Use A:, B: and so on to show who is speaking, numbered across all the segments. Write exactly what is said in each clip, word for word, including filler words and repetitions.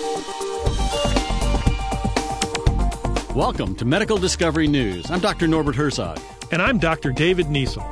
A: Welcome to Medical Discovery News. I'm Doctor Norbert Herzog.
B: And I'm Doctor David Niesel.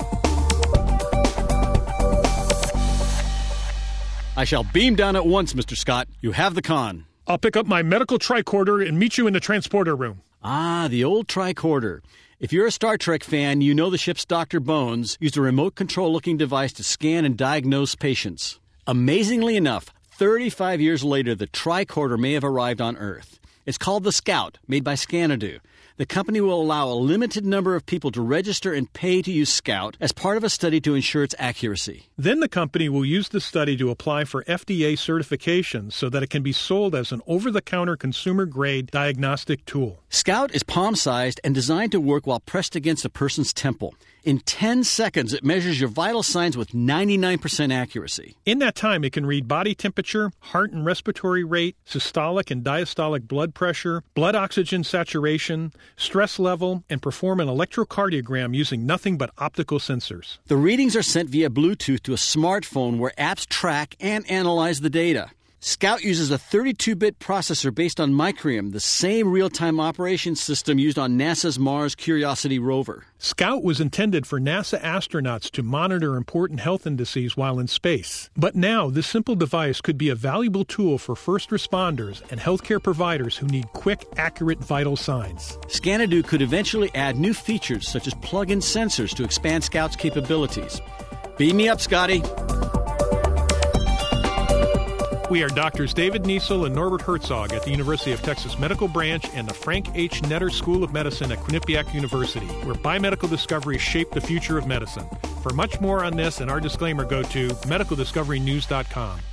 A: I shall beam down at once, Mister Scott. You have the con.
B: I'll pick up my medical tricorder and meet you in the transporter room.
A: Ah, the old tricorder. If you're a Star Trek fan, you know the ship's Doctor Bones used a remote control-looking device to scan and diagnose patients. Amazingly enough, thirty-five years later, the tricorder may have arrived on Earth. It's called the Scout, made by Scanadu. The company will allow a limited number of people to register and pay to use Scout as part of a study to ensure its accuracy.
B: Then the company will use the study to apply for F D A certification so that it can be sold as an over-the-counter consumer-grade diagnostic tool.
A: Scout is palm-sized and designed to work while pressed against a person's temple. In ten seconds, it measures your vital signs with ninety-nine percent accuracy.
B: In that time, it can read body temperature, heart and respiratory rate, systolic and diastolic blood pressure, blood oxygen saturation, stress level, and perform an electrocardiogram using nothing but optical sensors.
A: The readings are sent via Bluetooth to a smartphone where apps track and analyze the data. Scout uses a thirty-two bit processor based on Micrium, the same real-time operation system used on NASA's Mars Curiosity rover.
B: Scout was intended for NASA astronauts to monitor important health indices while in space. But now, this simple device could be a valuable tool for first responders and healthcare providers who need quick, accurate vital signs.
A: Scanadu could eventually add new features such as plug-in sensors to expand Scout's capabilities. Beam me up, Scotty.
B: We are Doctors David Niesel and Norbert Herzog at the University of Texas Medical Branch and the Frank H. Netter School of Medicine at Quinnipiac University, where biomedical discoveries shape the future of medicine. For much more on this and our disclaimer, go to medical discovery news dot com.